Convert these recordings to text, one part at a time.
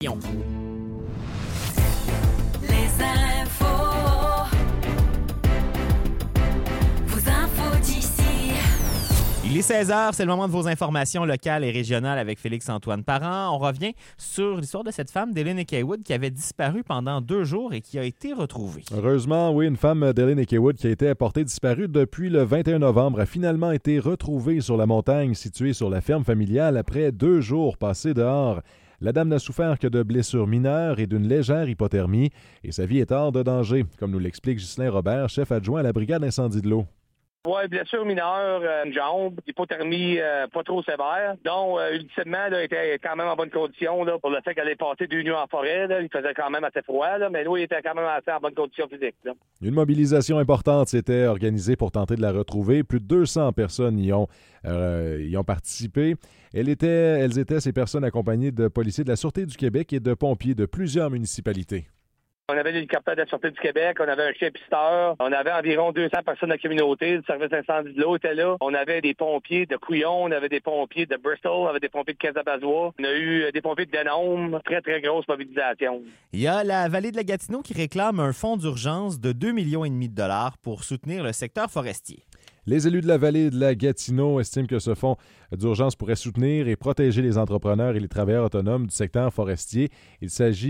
Les infos. Vos infos d'ici. Il est 16h, c'est le moment de vos informations locales et régionales avec Félix-Antoine Parent. On revient sur l'histoire de cette femme, Dylan Ekaywood, qui avait disparu pendant 2 jours et qui a été retrouvée. Heureusement, oui, une femme, Dylan Ekaywood, qui a été portée disparue depuis le 21 novembre, a finalement été retrouvée sur la montagne située sur la ferme familiale après 2 jours passés dehors. La dame n'a souffert que de blessures mineures et d'une légère hypothermie, et sa vie est hors de danger, comme nous l'explique Ghislain Robert, chef adjoint à la brigade incendie de l'eau. Oui, blessure mineure, une jambe, hypothermie pas trop sévère. Donc, ultimement, elle était quand même en bonne condition là, pour le fait qu'elle est passée 2 nuits en forêt. Là. Il faisait quand même assez froid, là, mais nous, il était quand même assez en bonne condition physique. Là. Une mobilisation importante s'était organisée pour tenter de la retrouver. Plus de 200 personnes y ont participé. Elles étaient, ces personnes, accompagnées de policiers de la Sûreté du Québec et de pompiers de plusieurs municipalités. On avait l'hélicoptère de la Sûreté du Québec, on avait un chien pisteur, on avait environ 200 personnes de la communauté, le service d'incendie de l'eau était là. On avait des pompiers de Couillon, on avait des pompiers de Bristol, on avait des pompiers de Kazabazois. On a eu des pompiers de Denôme, très, très grosse mobilisation. Il y a la vallée de la Gatineau qui réclame un fonds d'urgence de 2,5 millions de dollars pour soutenir le secteur forestier. Les élus de la vallée de la Gatineau estiment que ce fonds d'urgence pourrait soutenir et protéger les entrepreneurs et les travailleurs autonomes du secteur forestier. Ils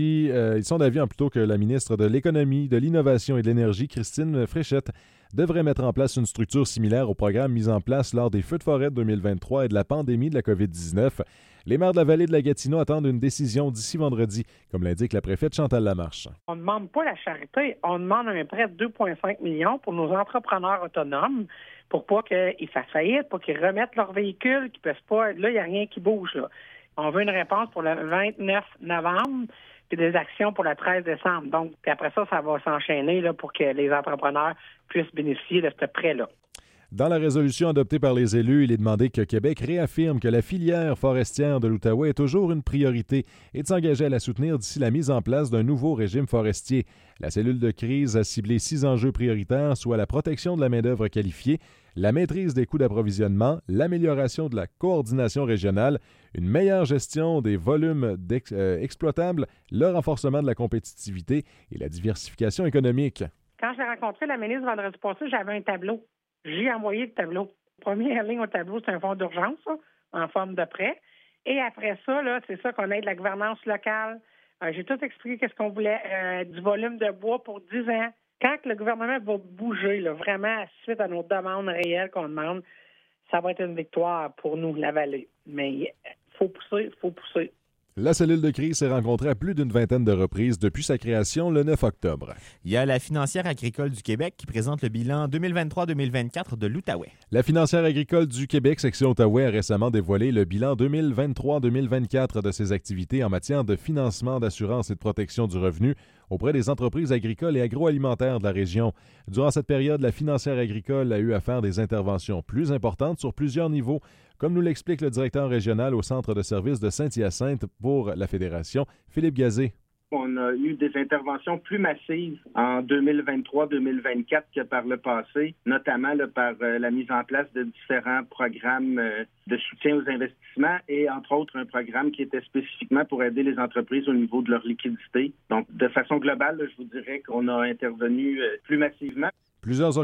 sont d'avis plutôt que la ministre de l'Économie, de l'Innovation et de l'Énergie, Christine Fréchette, devrait mettre en place une structure similaire au programme mis en place lors des feux de forêt de 2023 et de la pandémie de la COVID-19. Les maires de la vallée de la Gatineau attendent une décision d'ici vendredi, comme l'indique la préfète Chantal Lamarche. On ne demande pas la charité, on demande un prêt de 2,5 millions pour nos entrepreneurs autonomes pour pas qu'ils fassent faillite, pour qu'ils remettent leur véhicule, qu'ils ne peuvent pas. Là, il n'y a rien qui bouge. Là. On veut une réponse pour le 29 novembre, puis des actions pour le 13 décembre. Donc, puis après ça, ça va s'enchaîner là, pour que les entrepreneurs puissent bénéficier de ce prêt-là. Dans la résolution adoptée par les élus, il est demandé que Québec réaffirme que la filière forestière de l'Outaouais est toujours une priorité et de s'engager à la soutenir d'ici la mise en place d'un nouveau régime forestier. La cellule de crise a ciblé 6 enjeux prioritaires, soit la protection de la main-d'œuvre qualifiée, la maîtrise des coûts d'approvisionnement, l'amélioration de la coordination régionale, une meilleure gestion des volumes exploitables, le renforcement de la compétitivité et la diversification économique. Quand j'ai rencontré la ministre vendredi passé, j'avais un tableau. J'ai envoyé le tableau. Première ligne au tableau, c'est un fonds d'urgence, ça, en forme de prêt. Et après ça, là, c'est ça qu'on aide la gouvernance locale. J'ai tout expliqué qu'est-ce qu'on voulait, du volume de bois pour 10 ans. Quand le gouvernement va bouger, là, vraiment, suite à nos demandes réelles qu'on demande, ça va être une victoire pour nous, la vallée. Mais il faut pousser. La cellule de crise s'est rencontrée à plus d'une vingtaine de reprises depuis sa création le 9 octobre. Il y a la financière agricole du Québec qui présente le bilan 2023-2024 de l'Outaouais. La financière agricole du Québec, section Outaouais, a récemment dévoilé le bilan 2023-2024 de ses activités en matière de financement, d'assurance et de protection du revenu auprès des entreprises agricoles et agroalimentaires de la région. Durant cette période, la financière agricole a eu à faire des interventions plus importantes sur plusieurs niveaux, comme nous l'explique le directeur régional au centre de services de Saint-Hyacinthe pour la Fédération, Philippe Gazé. On a eu des interventions plus massives en 2023-2024 que par le passé, notamment par la mise en place de différents programmes de soutien aux investissements et, entre autres, un programme qui était spécifiquement pour aider les entreprises au niveau de leur liquidité. Donc, de façon globale, je vous dirais qu'on a intervenu plus massivement. Plusieurs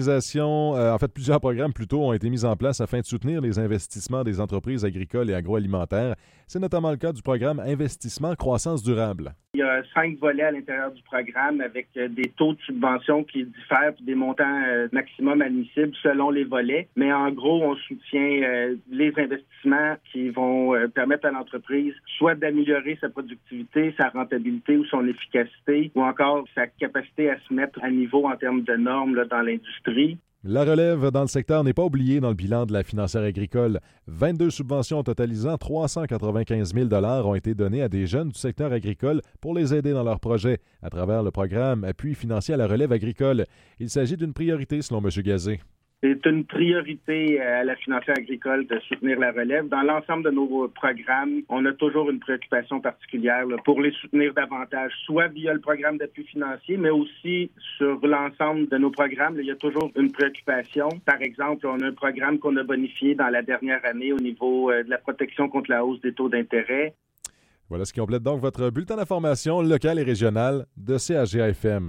plusieurs programmes plutôt ont été mis en place afin de soutenir les investissements des entreprises agricoles et agroalimentaires. C'est notamment le cas du programme Investissement Croissance Durable. Il y a 5 volets à l'intérieur du programme avec des taux de subvention qui diffèrent et des montants maximum admissibles selon les volets. Mais en gros, on soutient les investissements qui vont permettre à l'entreprise soit d'améliorer sa productivité, sa rentabilité ou son efficacité, ou encore sa capacité à se mettre à niveau en termes de normes là, dans l'industrie. La relève dans le secteur n'est pas oubliée dans le bilan de la financière agricole. 22 subventions totalisant 395 000 $ ont été données à des jeunes du secteur agricole pour les aider dans leurs projets à travers le programme Appui financier à la relève agricole. Il s'agit d'une priorité selon M. Gazé. C'est une priorité à la financière agricole de soutenir la relève. Dans l'ensemble de nos programmes, on a toujours une préoccupation particulière là, pour les soutenir davantage, soit via le programme d'appui financier, mais aussi sur l'ensemble de nos programmes. Là, il y a toujours une préoccupation. Par exemple, on a un programme qu'on a bonifié dans la dernière année au niveau de la protection contre la hausse des taux d'intérêt. Voilà ce qui complète donc votre bulletin d'information locale et régionale de CHGA-FM.